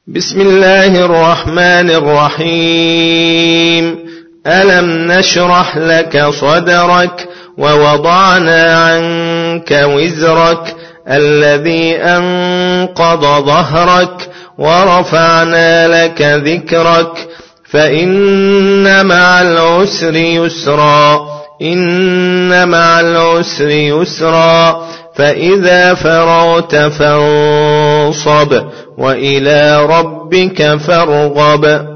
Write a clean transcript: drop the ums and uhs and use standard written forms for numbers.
بسم الله الرحمن الرحيم. ألم نشرح لك صدرك ووضعنا عنك وزرك الذي أنقض ظهرك ورفعنا لك ذكرك فإن مع العسر يسرا إن مع العسر يسرا فإذا فرغت فانصب وإلى ربك فارغب.